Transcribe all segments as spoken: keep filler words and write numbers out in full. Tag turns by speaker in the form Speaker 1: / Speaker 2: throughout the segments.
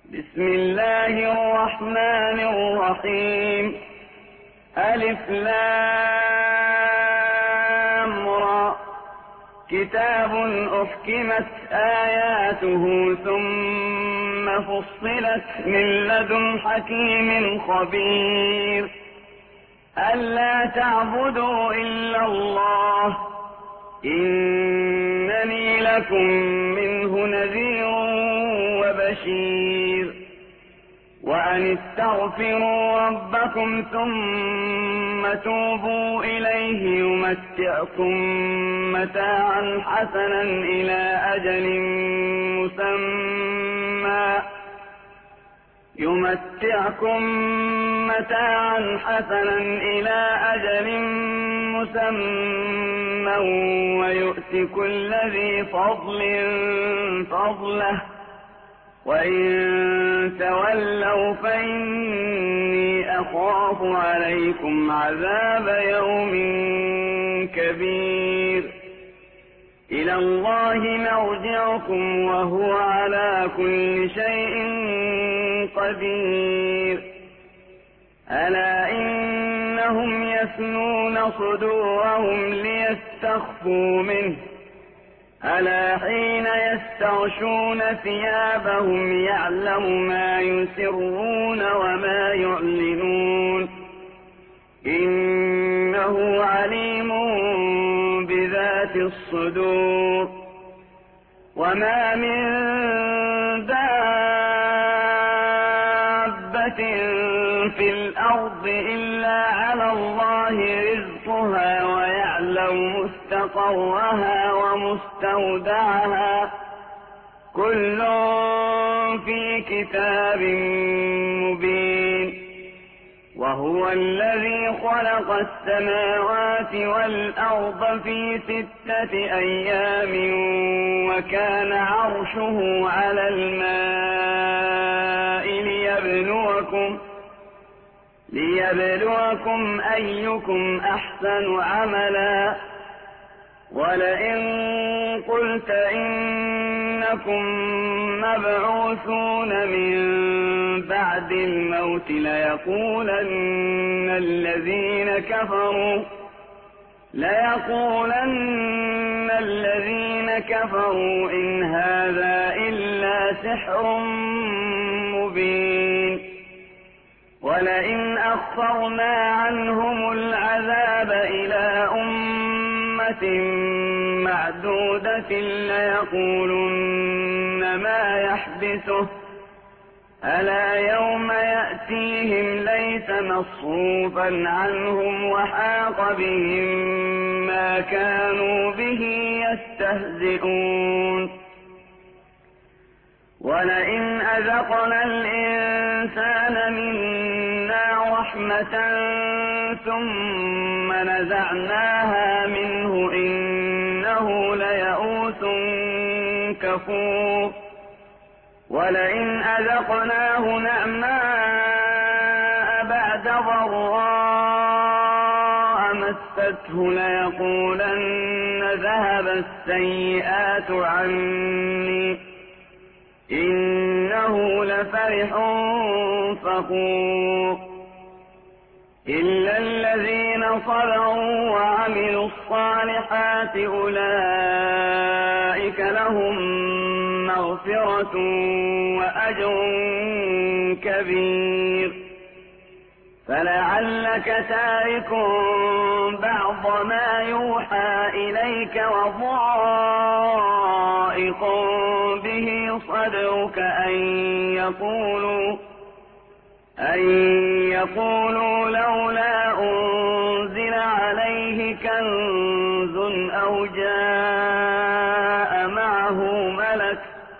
Speaker 1: بسم الله الرحمن الرحيم. ألف لام را. كتاب أحكمت آياته ثم فصلت من لدن حكيم خبير. ألا تعبدوا إلا الله إنني لكم منه نذير وبشير. وأن استغفروا ربكم ثم توبوا إليه يمتعكم متاعا حسنا إلى أجل مسمى يمتعكم متاعا حسنا إلى أجل مسمى ويؤت كل ذي فضل فضله وإن تولوا فإني أخاف عليكم عذاب يوم كبير. إلى الله مرجعكم وهو على كل شيء قدير. ألا إنهم يثنون صدورهم ليستخفوا منه ألا حين يستغشون ثيابهم يعلم ما يسرون وما يعلنون إنه عليم بذات الصدور. وما من دابة في الأرض إلا على الله رزقها ويعلم مستقرها ومستودعها كل في كتاب مبين. وهو الذي خلق السماوات والأرض في ستة أيام وكان عرشه على الماء ليبلوكم ليبلوكم أيكم أحسن عملا. ولئن قلت إنكم مبعوثون من بعد الموت ليقولن الذين كفروا ليقولن الذين كفروا إن هذا إلا سحر مبين. ولئن أخرنا عنهم العذاب إلى أمة معدودة ليقولن ما يحبسه ألا يوم يأتيهم ليس مصروفا عنهم وحاق بهم ما كانوا به يستهزئون. ولئن أذقنا الإنسان منا رحمة ثم نزعناها منه إنه ليئوس كفور. ولئن أذقناه نعماء بعد ضراء مسته ليقولن ذهب السيئات عني إنه لفرح فخور. إلا الذين صبروا وعملوا الصالحات أولئك لهم مغفرة وأجر كبير. فلعلك تارك بعض ما يوحى إليك وضائق به صدرك أن يقولوا أن يقولوا لولا أنزل عليه كنز أو جاء معه ملك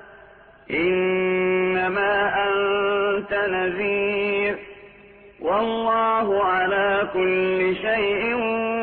Speaker 1: إنما أنت نذير والله على كل شيء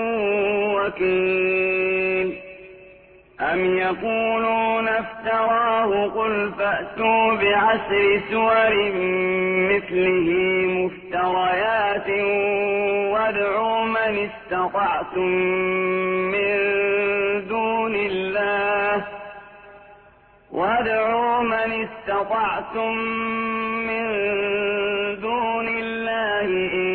Speaker 1: وكيل. أم يقولون افتراه قل فأتوا بعشر سور مثله مفتريات وادعوا من استطعتم من دون الله وادعوا من استطعتم استطعتم من دون الله إن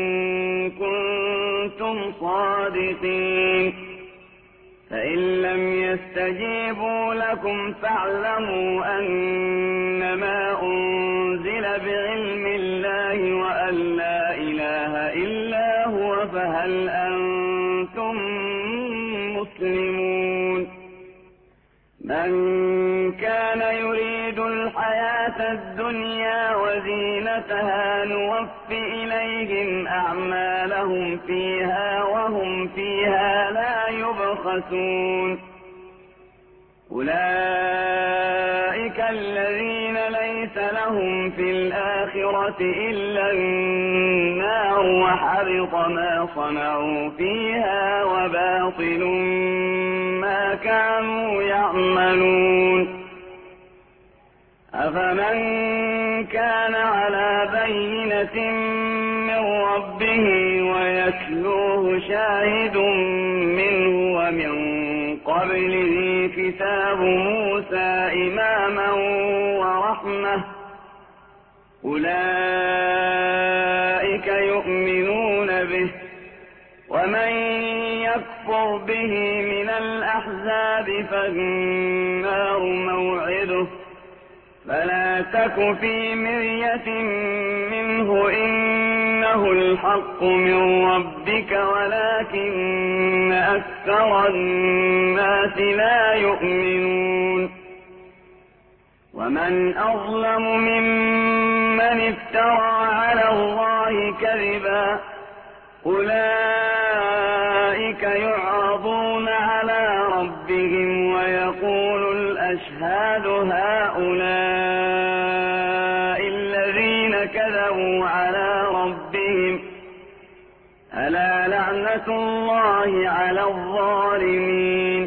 Speaker 1: كنتم صادقين فإن لم يستجيبوا لكم فاعلموا أنما أنزل بعلم الله وأن لا إله إلا هو فهل أنتم مسلمون من كان يريد الحياة الدنيا وزينتها نوف إليهم أعمالهم فيها وهم فيها لا يبخسون أولئك الذين ليس لهم في الآخرة إلا النار وحبط ما صنعوا فيها وباطل ما كانوا يعملون أفمن كان على بينة من ربه ويتلوه شاهد منه ومن قبله كتاب موسى إماما ورحمة أولئك يؤمنون به ومن يكفر به من الأحزاب فالنار موعده فلا تك في مرية منه إنه الحق من ربك ولكن أكثر الناس لا يؤمنون ومن أظلم ممن افترى على الله كذبا أولئك يعرضون على ربهم ويقول الأشهاد هؤلاء الذين كذبوا على ربهم ألا لعنة الله على الظالمين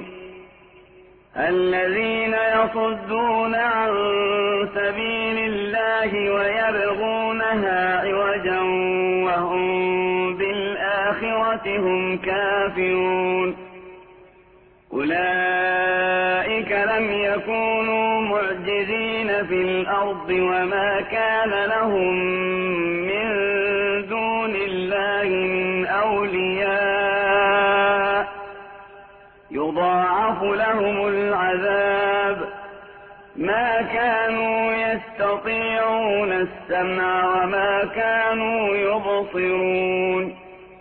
Speaker 1: الذين يصدون عن سبيل الله ويبغونها عوجا وهم بالآخرة هم كافرون أولئك لم يكونوا معجزين في الأرض وما كان لهم من دون الله من أولياء يضاعف لهم العذاب ما كانوا يستطيعون السمع وما كانوا يبصرون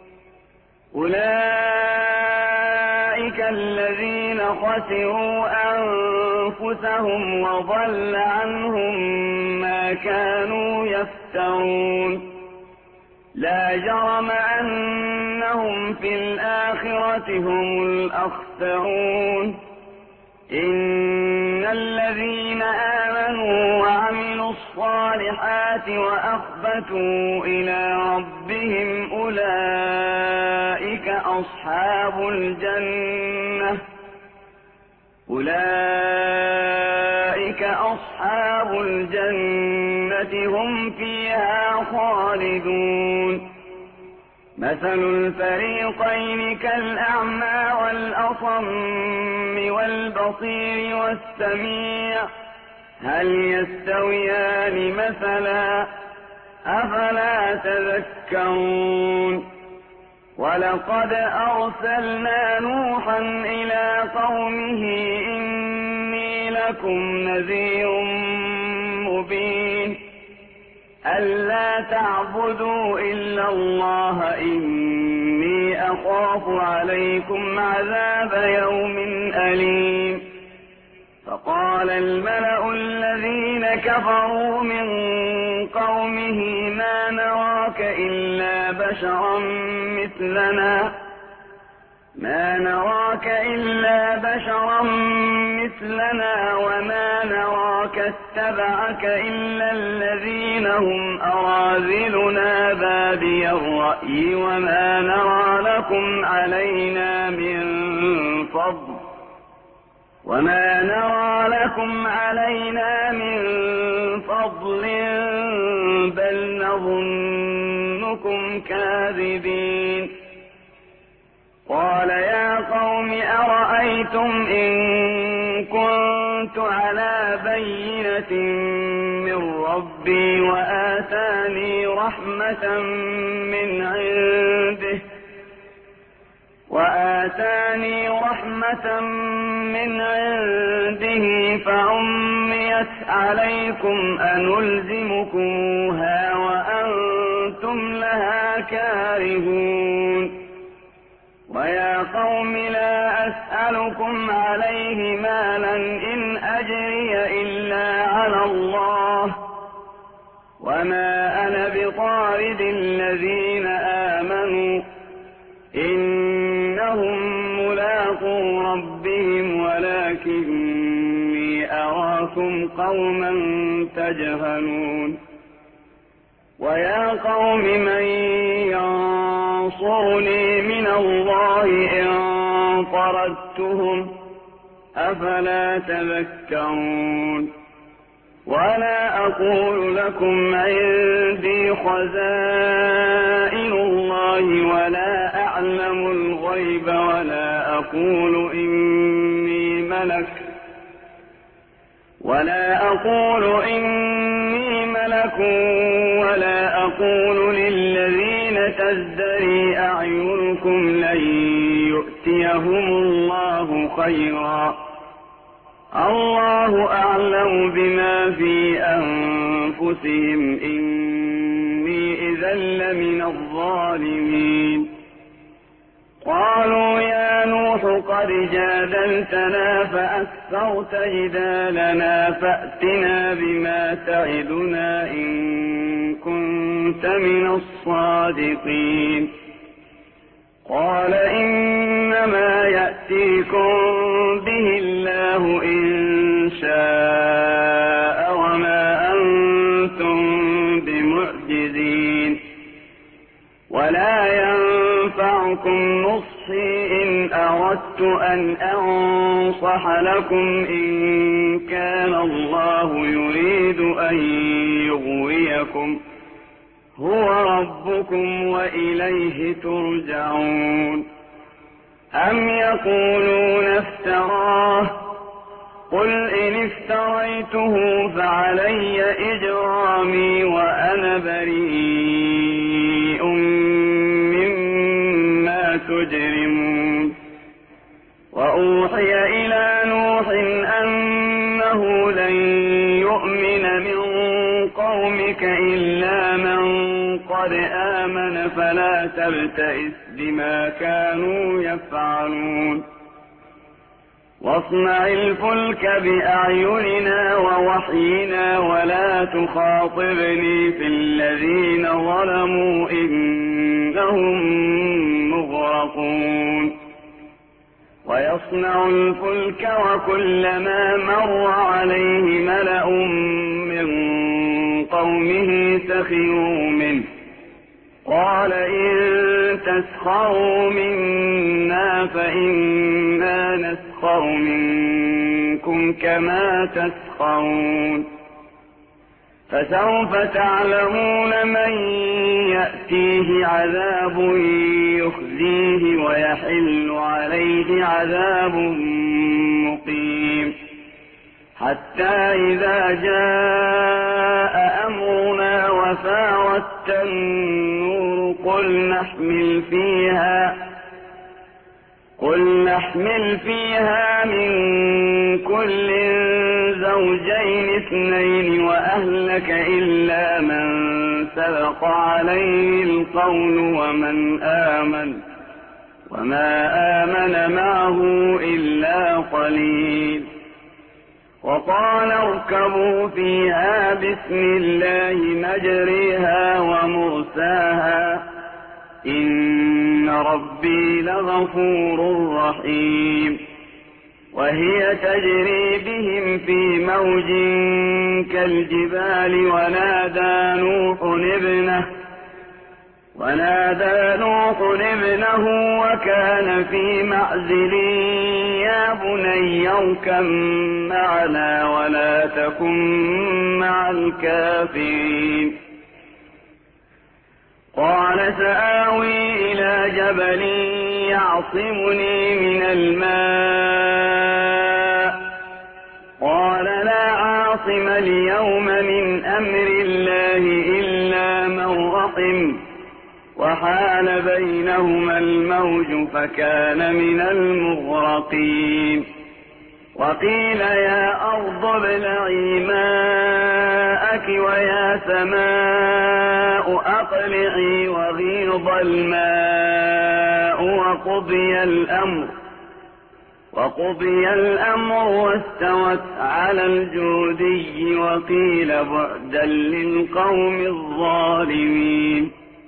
Speaker 1: أولئك الذين خسروا أنفسهم وضل عنهم ما كانوا يفترون لا جرم أنهم في الآخرة هم الأخسرون إن الذين آمنوا وعملوا الصالحات وأخبتوا إلى ربهم أولئك أصحاب الجنة أولئك أصحاب الجنة هم فيها خالدون مثل الفريقين كالأعمى والأصم والبصير والسميع هل يستويان مثلا أفلا تذكرون ولقد أرسلنا نوحا إلى قومه إني لكم نذير مبين ألا تعبدوا إلا الله إني أخاف عليكم عذاب يوم أليم فقال الملأ الذين كفروا من قومه ما نراك إلا بشرا مثلنا ما نراك إلا بشرا مثلنا وما نراك اتبعك إلا الذين هم أراذلنا بادي الرأي وما نرى لكم علينا من فضل وما نرى لكم علينا من فضل بل نظنكم كاذبين قال يا قوم أرأيتم إن كنتم كنت على بينة من ربي وآتاني رحمة من عنده وآتاني رحمة من عنده فعميت عليكم أنلزمكموها وأنتم لها كارهون ويا قوم لا أسألكم عليه مالا إن أجري إلا على الله وما أنا بطارد الذين آمنوا إنهم ملاقو ربهم ولكني أراكم قوما تجهلون ويا قوم من ينصرني من الله إن طردتهم أفلا تذكرون ولا أقول لكم عندي خزائن الله ولا أعلم الغيب ولا أقول إني ملك ولا أقول إني ملك ولا أقول للذين تزدري أعينكم لن يؤتيهم الله خيرا الله أعلم بما في أنفسهم إني إذا لمن الظالمين قالوا يا نوح قد جادلتنا فأكثرت جدالنا فأتنا بما تعدنا إن كنت من الصادقين قال إنما يأتيكم به الله إن شاء وما أنتم بمعجزين ولا ينفعكم نصحي إن أردت أن أنصح لكم إن كان الله يريد أن يغويكم هو ربكم وإليه ترجعون أم يقولون افتراه قل إن افتريته فعلي إجرامي وأنا بريء مما تجرمون وأوحي إلى نوح أنه لن يؤمن من قومك إلا من قد آمن فلا تبتئس بما كانوا يفعلون واصنع الفلك بأعيننا ووحينا ولا تخاطبني في الذين ظلموا إنهم مغرقون ويصنع الفلك وكلما مر عليه ملأ من قومه سخروا منه قال إن تسخروا منا فإنا نسخر منكم كما تسخرون فسوف تعلمون من يأتيه عذاب يخزيه ويحل عليه عذاب مقيم حتى إذا جاء أمرنا وفارت النور قل نحمل فيها قل نحمل فيها من كل زوجين اثنين وأهلك إلا من سبق عليه القول ومن آمن وما آمن معه إلا قليل وقال اركبوا فيها بسم الله مجريها ومرساها إن ربي لغفور رحيم وهي تجري بهم في موج كالجبال ونادى نوح ابنه ونادى نوح ابنه وكان في معزل يا بني اركب معنا ولا تكن مع الكافرين قال سآوي إلى جبل يعصمني من الماء قال لا عاصم اليوم من أمر الله إلا من رحم وحال بينهما الموج فكان من المغرقين وقيل يا أرض ابلعي ماءك ويا سماء أقلعي وغيض الماء وقضي الأمر وقضي الأمر واستوت على الجودي وقيل بعدا للقوم الظالمين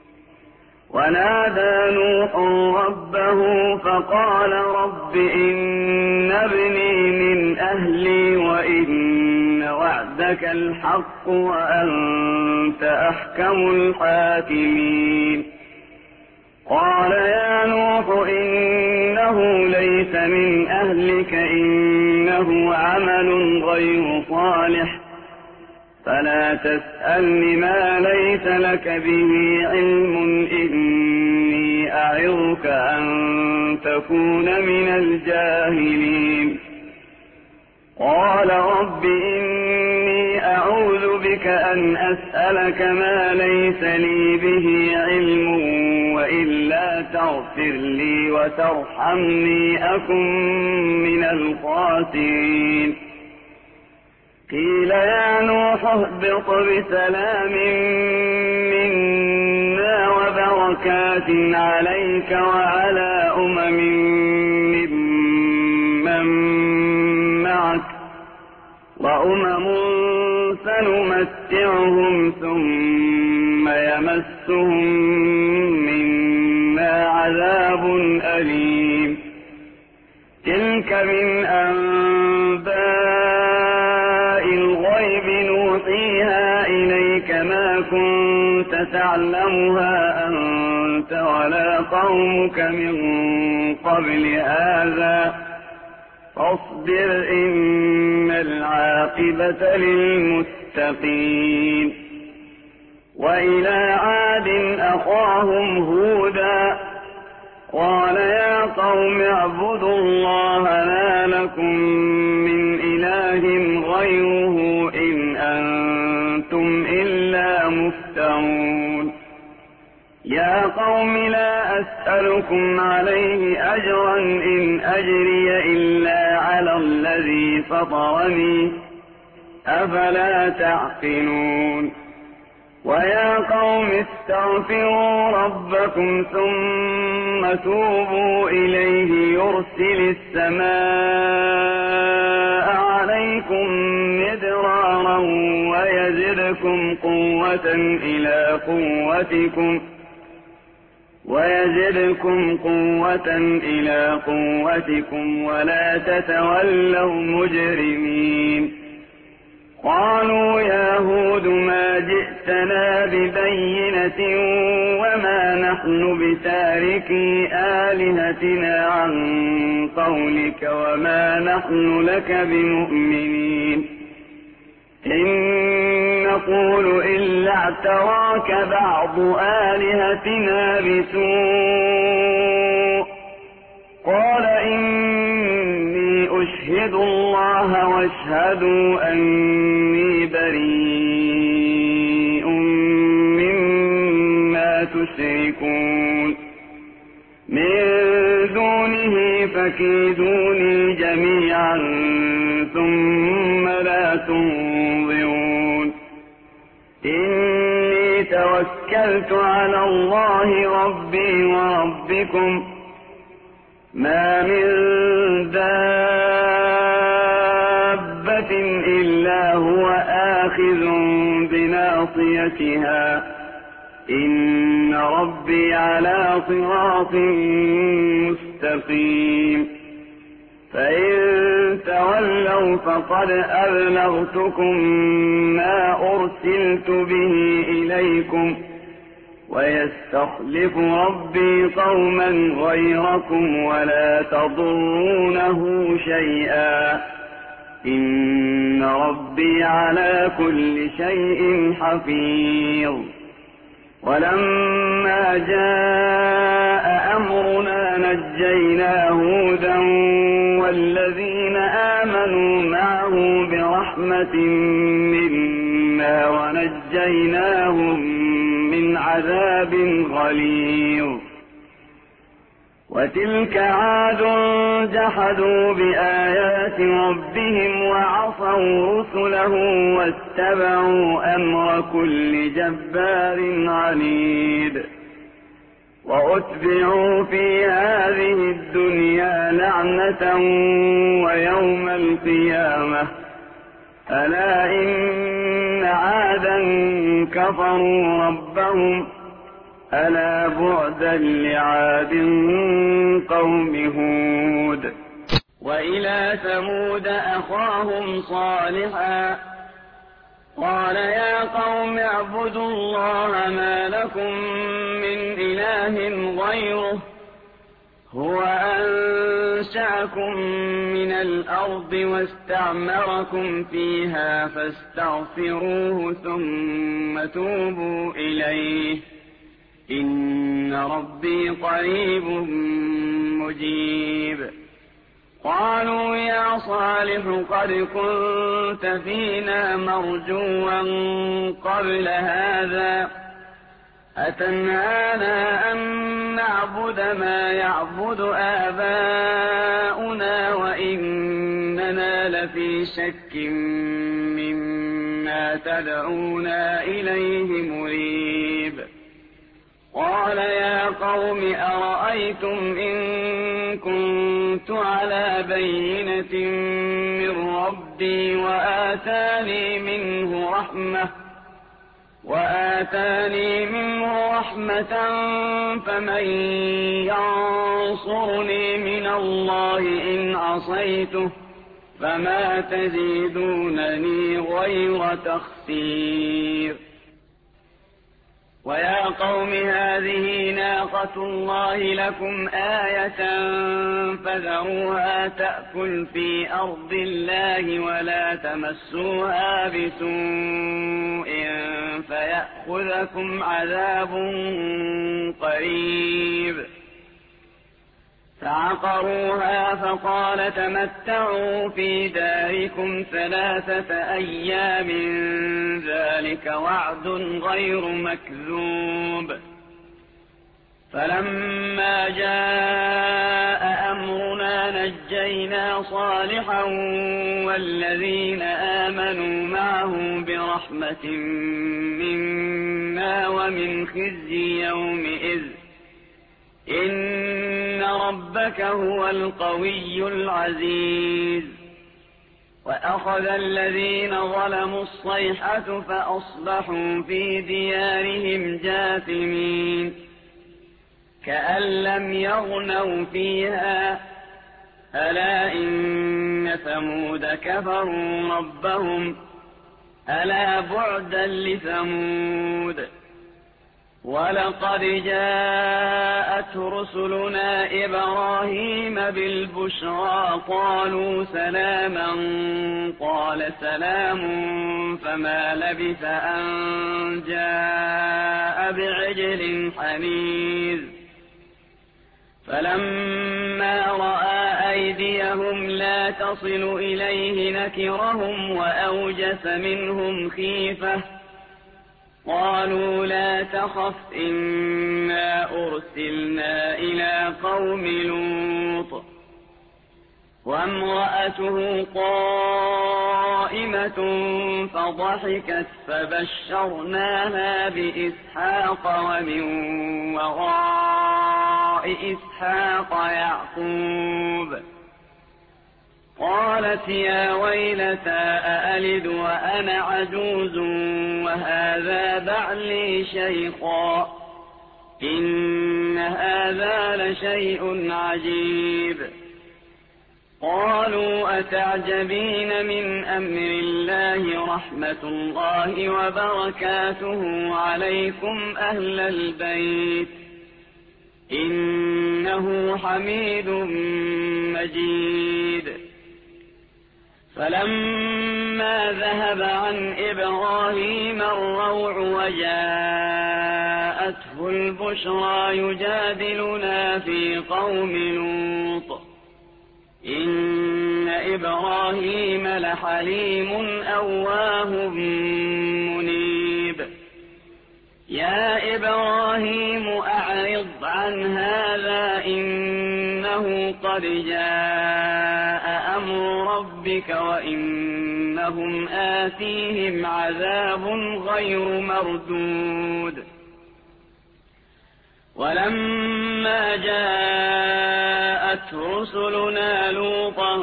Speaker 1: ونادى نوح ربه فقال رب إن ابني من أهلي وإن وعدك الحق وأنت أحكم الحاكمين قال يا نوح إنه ليس من أهلك إنه عمل غير صالح فلا تسألني ما ليس لك به علم إني أعظك أن تكون من الجاهلين قال رب إني أعوذ بك أن أسألك ما ليس لي به علم وإلا تغفر لي وترحمني أكن من الخاسرين قيل يا نوح اهبط بسلام منا وبركات عليك وعلى أمم ممن معك وأمم سنمتعهم ثم يمسهم منا عذاب أليم تلك من أنباء الغيب نوحيها إليك ما كنت تعلمها أنت ولا قومك من قبل هذا فاصبر إن العاقبة للمتقين وإلى عاد أخاهم هودا قال يا قوم اعبدوا الله ما لكم من إله غيره إن أنتم إلا مفترون يا قوم لا أسألكم عليه أجرا إن أجري إلا على الذي فطرني أفلا تعقلون ويا قوم استغفروا ربكم ثم توبوا إليه يرسل السماء عليكم مدرارا ويزدكم قوة إلى قوتكم ويزدكم قوة إلى قوتكم ولا تتولوا مجرمين قالوا يا هود ما جئتنا ببينة وما نحن بتاركي آلهتنا عن قولك وما نحن لك بمؤمنين إن نقول إلا اعتراك بعض آلهتنا بسوء قال إني أشهد الله واشهدوا أني بريء مما تشركون من دونه فكيدوني جميعا ثم لا تنظرون إني توكلت على الله ربي وربكم ما من دابة إلا هو آخذ بناصيتها إن ربي على صراط مستقيم فإن تولوا فقد أبلغتكم ما أرسلت به إليكم ويستخلف ربي قوما غيركم ولا تضرونه شيئا إن ربي على كل شيء حفيظ ولما جاء أمرنا نجينا هودا والذين آمنوا معه برحمة منا ونجيناهم من عذاب غليظ. وتلك عاد جحدوا بآيات ربهم وعصوا رسله واتبعوا أمر كل جبار عنيد. وأتبعوا في هذه الدنيا لعنة ويوم القيامة ألا إن عادا كفروا ربهم ألا بعدا لعاد قوم هود. وإلى ثمود أخاهم صالحا قال يا قوم اعبدوا الله ما لكم من إله غيره هو أنشأكم من الأرض واستعمركم فيها فاستغفروه ثم توبوا إليه إن ربي قريب مجيب. قالوا يا صالح قد كنت فينا مرجوا قبل هذا أتنهانا أن نعبد ما يعبد آباؤنا وإننا لفي شك مما تدعونا إليه مريب. قال يا قوم أرأيتم إن كنت على بينة من ربي وآتاني منه رحمة وآتاني منه رحمة فمن ينصرني من الله إن عصيته فما تزيدونني غير تخسير. ويا قوم هذه ناقة الله لكم آية فذروها تأكل في أرض الله ولا تمسوها بسوء فيأخذكم عذاب قريب. فعقروها فقال تمتعوا في داركم ثلاثة أيام ذلك وعد غير مكذوب. فلما جاء أمرنا نجينا صالحا والذين آمنوا معه برحمة منا ومن خزي يومئذ إن ربك هو القوي العزيز. وأخذ الذين ظلموا الصيحة فأصبحوا في ديارهم جاثمين كأن لم يغنوا فيها ألا إن ثمود كفروا ربهم ألا بعدا لثمود. ولقد جاءت رسلنا إبراهيم بالبشرى قالوا سلاما قال سلام فما لبث أن جاء بعجل حنيذ. فلما رأى أيديهم لا تصل إليه نكرهم وأوجس منهم خيفة قالوا لا تخف إنا أرسلنا إلى قوم لوط وامرأته قائمة فضحكت فبشرناها بإسحاق ومن وراء إسحاق يعقوب. قالت يا ويلتى أألد وأنا عجوز وهذا بعلي شيخا إن هذا لشيء عجيب. قالوا أتعجبين من أمر الله رحمة الله وبركاته عليكم أهل البيت إنه حميد مجيد. فلما ذهب عن إبراهيم الروع وجاءته البشرى يجادلنا في قوم لوط إن إبراهيم لحليم أواه منيب يا إبراهيم أعرض عن هذا إنه قد جاء أمر ربك وإنهم آتيهم عذاب غير مردود ولما جاءت رسلنا لوطا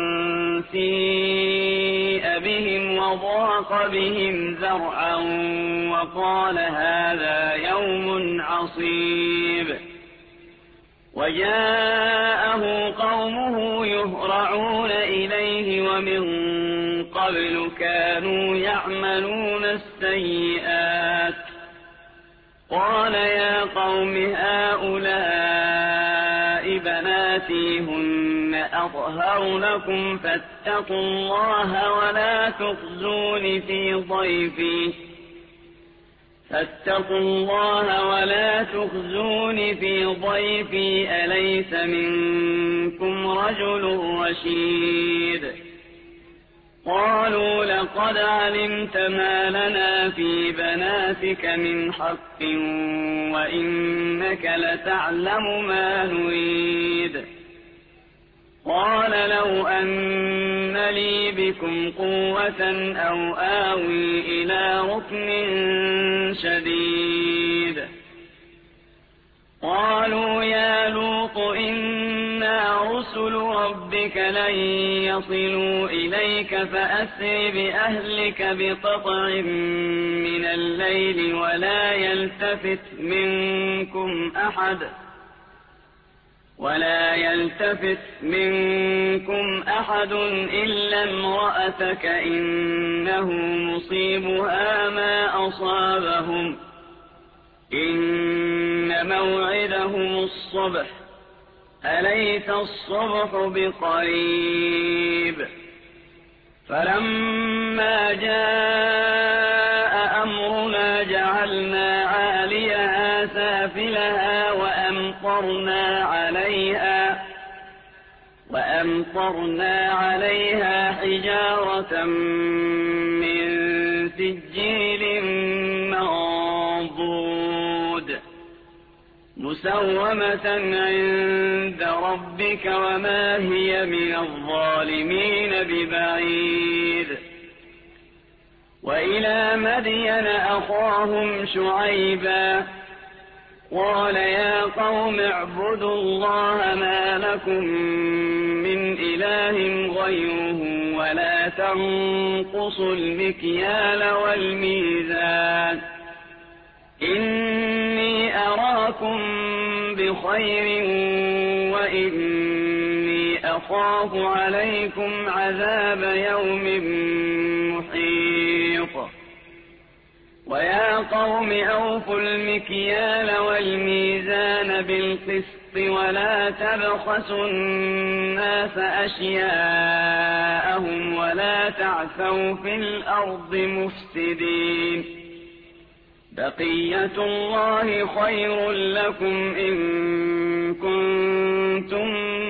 Speaker 1: سيء بهم وضاق بهم ذرعا وقال هذا يوم عصيب وجاءه قومه يهرعون إليه ومن قبل كانوا يعملون السيئات قال يا قوم هؤلاء بناتي هن أطهر لكم فاتقوا الله ولا تخزون في ضيفي فاتقوا الله ولا تخزون في ضيفي أليس منكم رجل رشيد قالوا لقد علمت ما لنا في بناتك من حق وإنك لتعلم ما نريد قال لو أن لي بكم قوة أو آوي إلى ركن شديد قالوا يا لوط إنا رسل ربك لن يصلوا إليك فأسر بأهلك بقطع من الليل ولا يلتفت منكم أحد ولا يلتفت منكم أحد إلا امرأتك إنه مصيبها ما أصابهم إن موعدهم الصبح أليس الصبح بقريب فلما جاء أمرنا جعلنا عاليها سافلها وأمطرنا عليها وأمطرنا عليها حجارة من سجيل منضود مسومة عند ربك وما هي من الظالمين ببعيد وإلى مدين أخاهم شعيبا قال يا قوم اعبدوا الله ما لكم من إله غيره ولا تنقصوا المكيال والميزان إني أراكم بخير وإني أخاف عليكم عذاب يوم محيط ويا قوم أوفوا المكيال والميزان بالقسط ولا تبخسوا الناس أشياءهم ولا تعثوا في الأرض مفسدين بقية الله خير لكم إن كنتم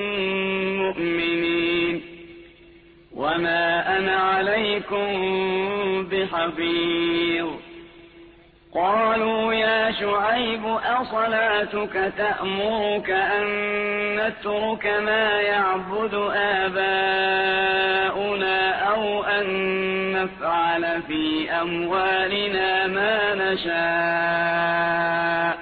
Speaker 1: مؤمنين وما أنا عليكم بحفيظ قالوا يا شعيب أصلاتك تأمرك أن نترك ما يعبد آباؤنا أو أن نفعل في أموالنا ما نشاء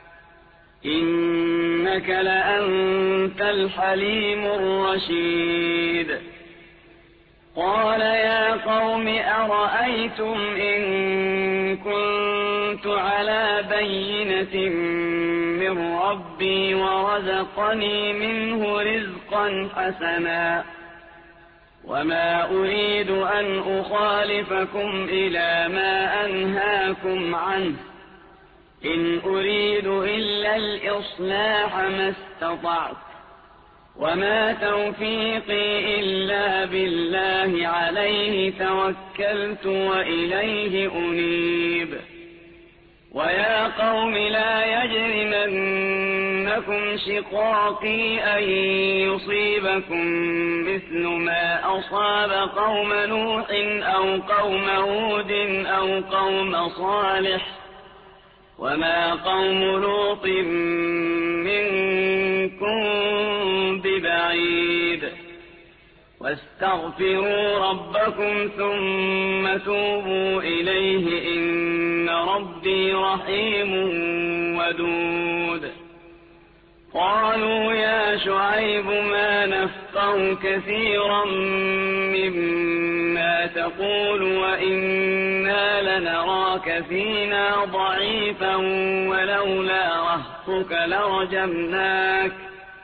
Speaker 1: إنك لأنت الحليم الرشيد قال يا قوم أرأيتم إن كنت على بينة من ربي ورزقني منه رزقا حسنا وما أريد أن أخالفكم إلى ما أنهاكم عنه إن أريد إلا الإصلاح ما استطعت وما توفيقي إلا بالله عليه توكلت وإليه أنيب ويا قوم لا يجرمنكم لكم شقاقي أن يصيبكم مثل ما أصاب قوم نوح أو قوم هود أو قوم صالح وما قوم لوط منكم ببعيد واستغفروا ربكم ثم توبوا إليه إن ربي رحيم ودود قالوا يا شعيب ما نفقه كثيرا مما تقول وإنا لنراك فينا ضعيفا ولولا رهطك لرجمناك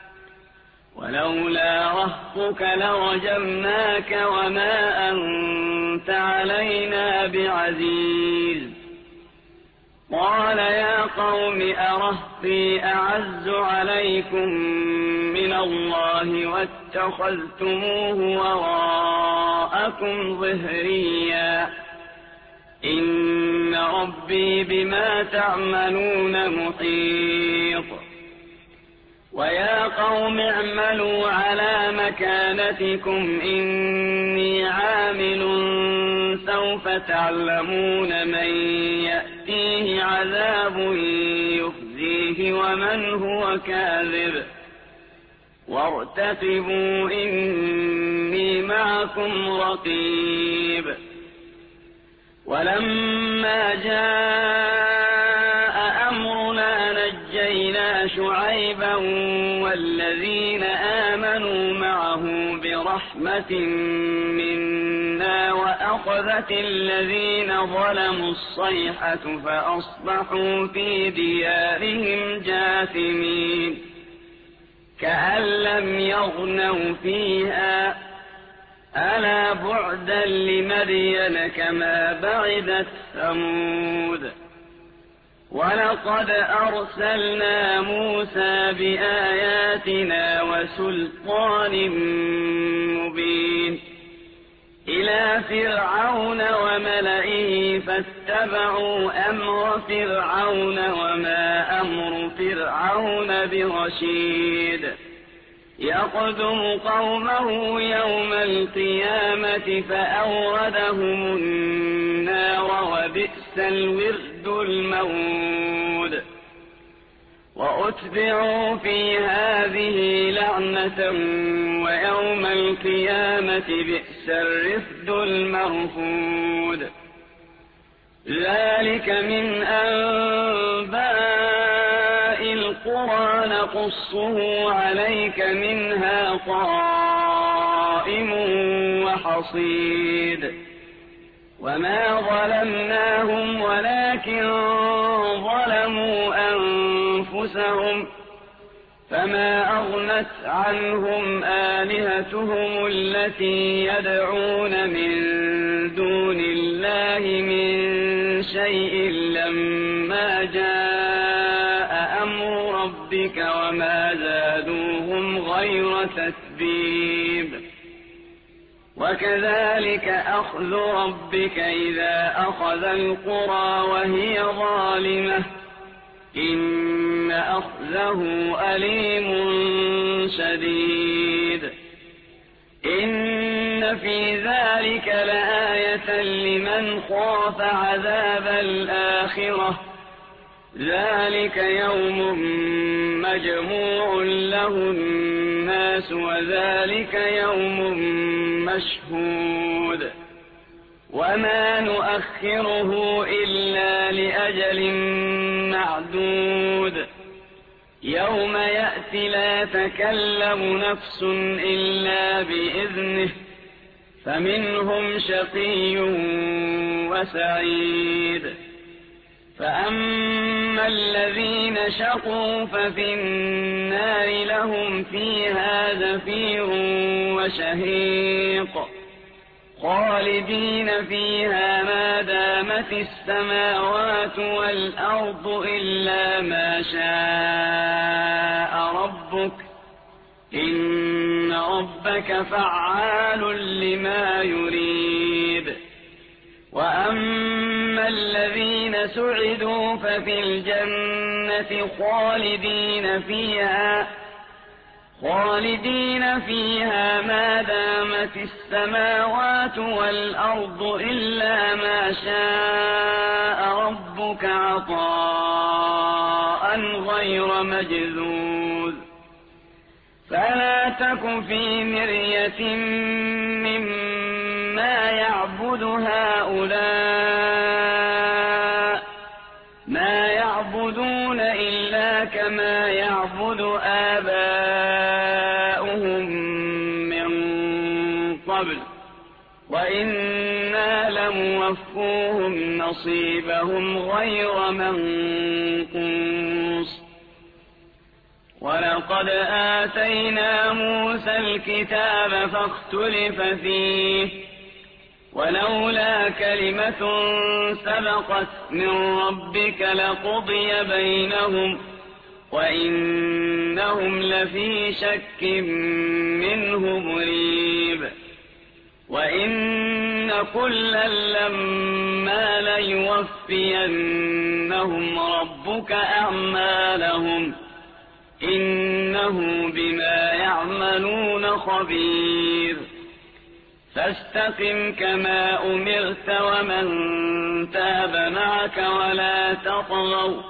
Speaker 1: ولولا رهطك لرجمناك وما أنت علينا بعزيز قال يا قوم أرهطي أعز عليكم من الله واتخذتموه وراءكم ظهريا إن ربي بما تعملون محيط ويا قوم اعملوا على مكانتكم إني عامل سوف تعلمون من يأتيه عذاب يخزيه ومن هو كاذب وارتقبوا إني معكم رقيب ولما جاء أمرنا نجينا شعيبا والذين آمنوا معه برحمة منا وأخذت الذين ظلموا الصيحة فأصبحوا في ديارهم جاثمين كأن لم يغنوا فيها ألا بعدا لمدين كما بعدت ثمود ولقد أرسلنا موسى بآياتنا وسلطان مبين إلى فرعون وملئه فاتبعوا أمر فرعون وما أمر فرعون برشيد يقدم قومه يوم القيامة فأوردهم النار وبئس الورد المورود وأتبعوا في هذه لعنة ويوم القيامة بئس الرفد المرفود ذلك من أنباء القرى نقصه عليك منها قائم وحصيد وما ظلمناهم ولكن ظلموا أنفسهم فما أغنت عنهم آلهتهم التي يدعون من دون الله من شيء لما جاء أمر ربك وما زادوهم غير تتبيب وكذلك أخذ ربك إذا أخذ القرى وهي ظالمة إن أخذه أليم شديد إن في ذلك لآية لمن خاف عذاب الآخرة ذلك يوم مجموع له الناس وذلك يوم مشهود وما نؤخره إلا لأجل معدود يوم يأتي لا تكلم نفس إلا بإذنه فمنهم شقي وسعيد فأما الذين شقوا ففي النار لهم فيها زفير وشهيق خالدين فيها ما دامت السماوات والأرض إلا ما شاء ربك إن ربك فعال لما يريد وأما الذين سعدوا ففي الجنة خالدين فيها خالدين فيها ما دامت السماوات والأرض إلا ما شاء ربك عطاء غير مجذوذ فلا تك في مرية مما يعبد هؤلاء ما يعبدون إلا كما يعبد آباؤهم من قبل وإنا لموفوهم نصيبهم غير منقوص ولقد آتينا موسى الكتاب فاختلف فيه ولولا كلمة سبقت من ربك لقضي بينهم وإنهم لفي شك منه مريب وإن كلا لما ليوفينهم ربك أعمالهم إنه بما يعملون خبير فاستقم كما أمرت ومن تاب معك ولا تطغوا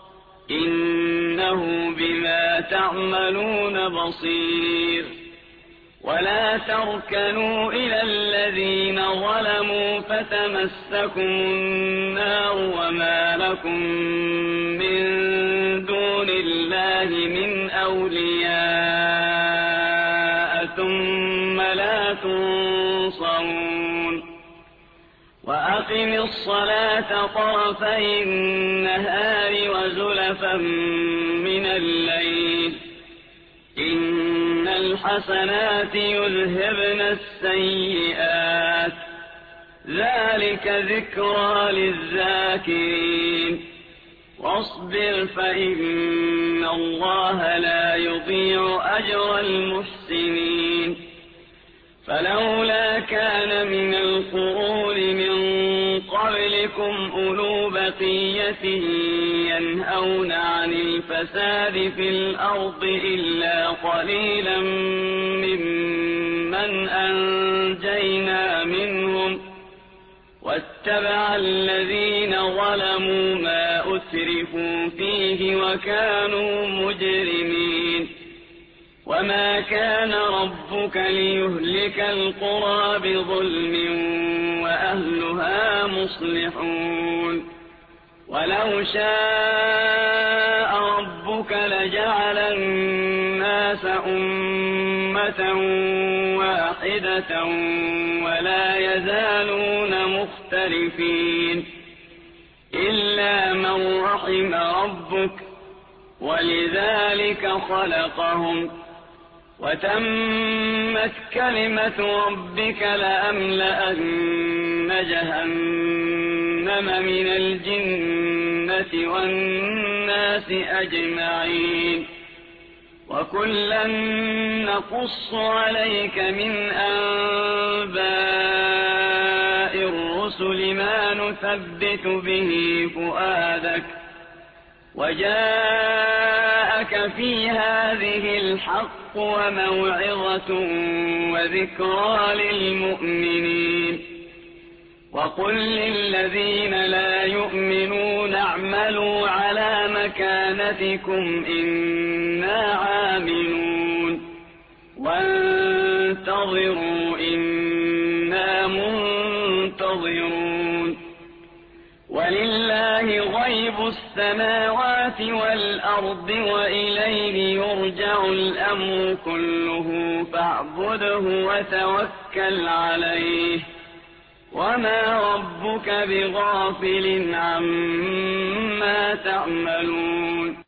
Speaker 1: إنه بما تعملون بصير ولا تركنوا إلى الذين ظلموا فتمسكم النار وما لكم من دون الله من أولياء ثم لا تنصرون وأقم الصلاة طرفي النهار وزلفا من الليل إن الحسنات يذهبن السيئات ذلك ذكرى للذاكرين واصبر فإن الله لا يضيع أجر المحسنين فلولا كان من القرون من قبلكم أولو بقية ينهون عن الفساد في الأرض إلا قليلا ممن أنجينا منهم واتبع الذين ظلموا ما أترفوا فيه وكانوا مجرمين وما كان ربك ليهلك القرى بظلم وأهلها مصلحون ولو شاء ربك لجعل الناس أمة واحدة ولا يزالون مختلفين إلا من رحم ربك ولذلك خلقهم وتمت كلمة ربك لأملأن جهنم من الجنة والناس أجمعين وكلا نقص عليك من أنباء الرسل ما نثبت به فؤادك وجاءك في هذه الحق وموعظة وذكرى للمؤمنين وقل للذين لا يؤمنون اعملوا على مكانتكم إنا عاملون وانتظروا إنا منتظرون ولله غيب السماوات والأرض وإليه يرجع الأمر كله فاعبده وتوكل عليه وما ربك بغافل عما تعملون